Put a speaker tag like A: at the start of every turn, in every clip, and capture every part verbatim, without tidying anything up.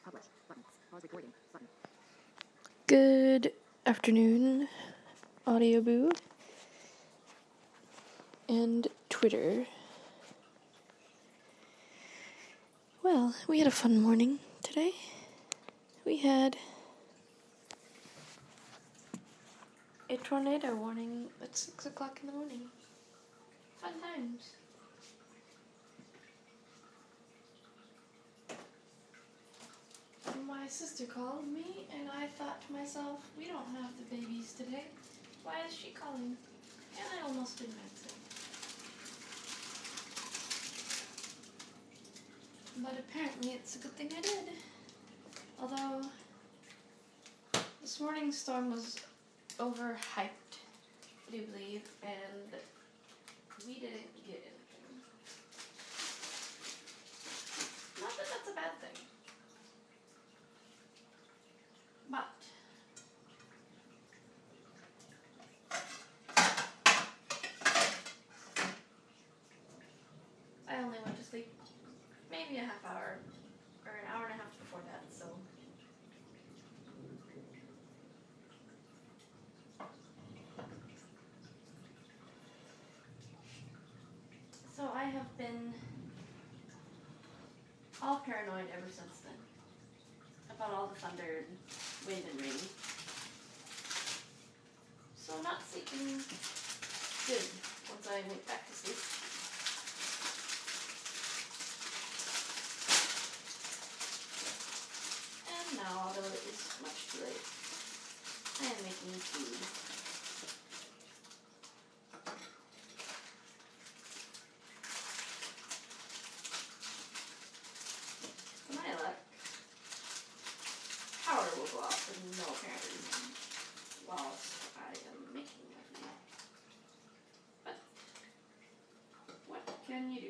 A: Good afternoon, Audio Boo and Twitter. Well, we had a fun morning today. We had a tornado warning at six o'clock in the morning. Fun times. My sister called me, and I thought to myself, we don't have the babies today. Why is she calling? And I almost didn't answer. But apparently it's a good thing I did. Although, this morning's storm was overhyped, I do believe, and we didn't get anything. Not that that's a bad thing. But I only went to sleep maybe a half hour or an hour and a half before that, so so I have been all paranoid ever since then about all the thunder and wind and rain. So not sleeping good once I went back to sleep. And now, although it is much too late, I am making food. For my luck, power will go off for no apparent reason whilst I am making my food. But what can you do?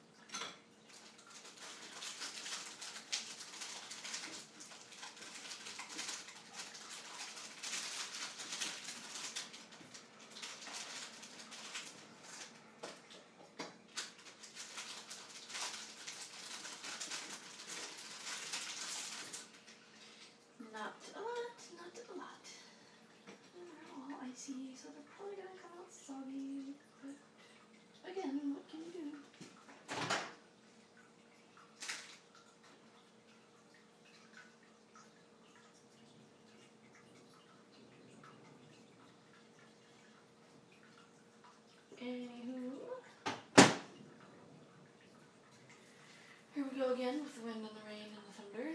A: Not a lot, not a lot. And they're all icy, so they're probably gonna come out soggy. But again, what can you do? Anywho, here we go again with the wind and the rain and the thunder.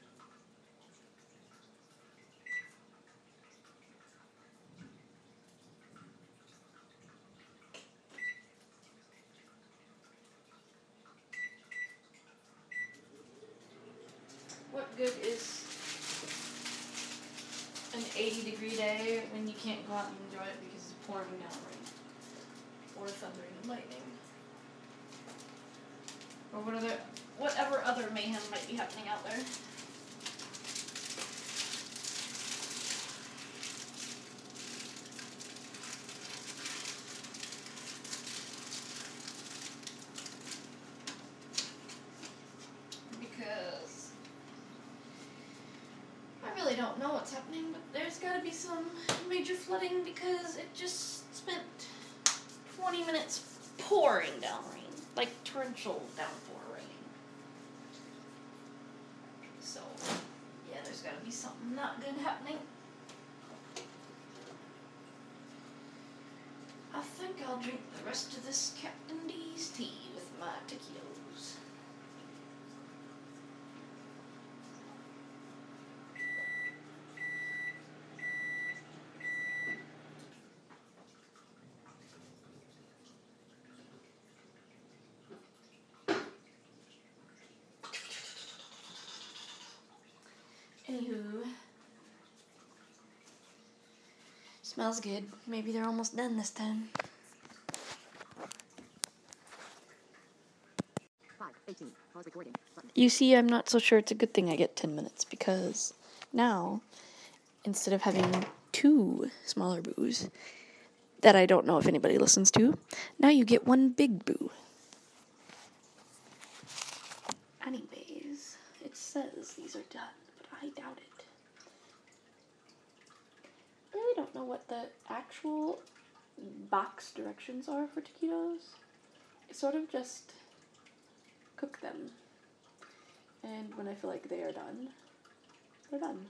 A: What good is an eighty degree day when you can't go out and enjoy it because it's pouring down rain? Or thundering and lightning? Or what other, whatever other mayhem might be happening out there. Because I really don't know what's happening, but there's got to be some major flooding because it just spent twenty minutes pouring down rain, like torrential downpour rain. So, yeah, there's got to be something not good happening. I think I'll drink the rest of this Captain D's tea with my taquitos. Anywho, smells good. Maybe they're almost done this time. You see, I'm not so sure it's a good thing I get ten minutes because now, instead of having two smaller boos that I don't know if anybody listens to, now you get one big boo. Anyways, it's says these are done, but I doubt it. I really don't know what the actual box directions are for taquitos. It's sort of just cook them. And when I feel like they are done, they're done.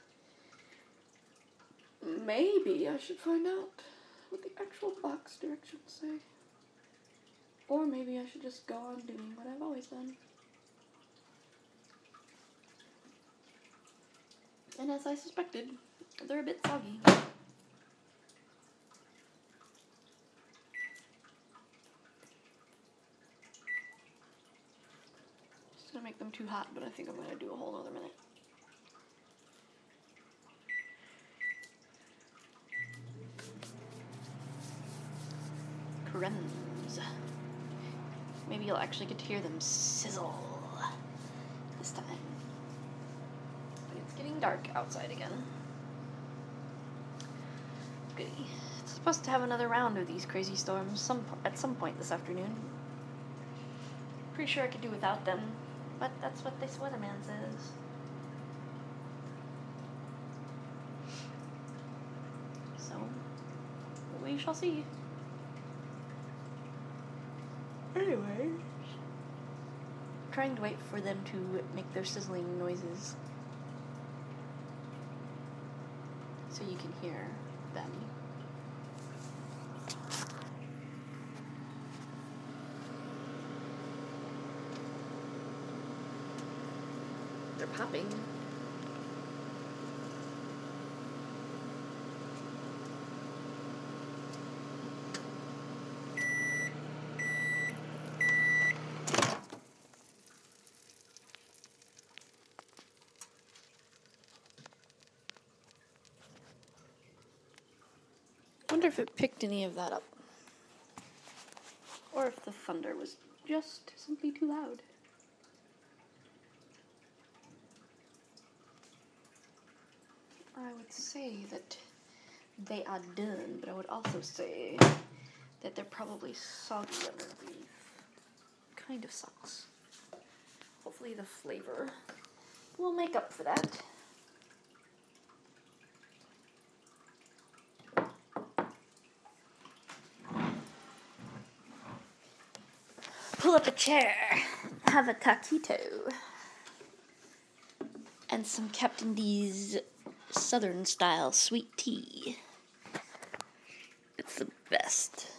A: Maybe I should find out what the actual box directions say. Or maybe I should just go on doing what I've always done. And as I suspected, they're a bit soggy. Just gonna make them too hot, but I think I'm gonna do a whole other minute. Crumbs. Maybe you'll actually get to hear them sizzle this time. But it's getting dark outside again. Goody. It's supposed to have another round of these crazy storms some at some point this afternoon. Pretty sure I could do without them, but that's what this weatherman says. So, we shall see. Anyway, trying to wait for them to make their sizzling noises so you can hear them. They're popping. I wonder if it picked any of that up. Or if the thunder was just simply too loud. I would say that they are done, but I would also say that they're probably soggy underneath. Kind of sucks. Hopefully the flavor will make up for that. Pull up a chair, have a taquito, and some Captain D's Southern style sweet tea. It's the best.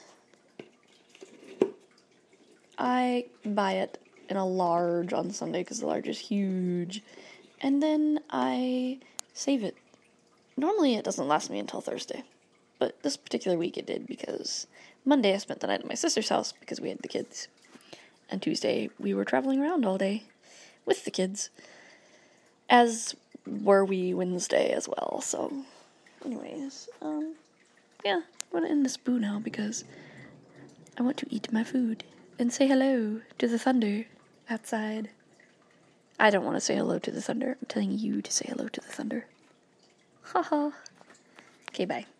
A: I buy it in a large on Sunday because the large is huge, and then I save it. Normally it doesn't last me until Thursday, but this particular week it did because Monday I spent the night at my sister's house because we had the kids, and Tuesday we were traveling around all day with the kids, as were we Wednesday as well. So anyways, um yeah, I'm gonna end this boo now because I want to eat my food and say hello to the thunder outside. I don't want to say hello to the thunder. I'm telling you to say hello to the thunder. Haha. Okay, bye.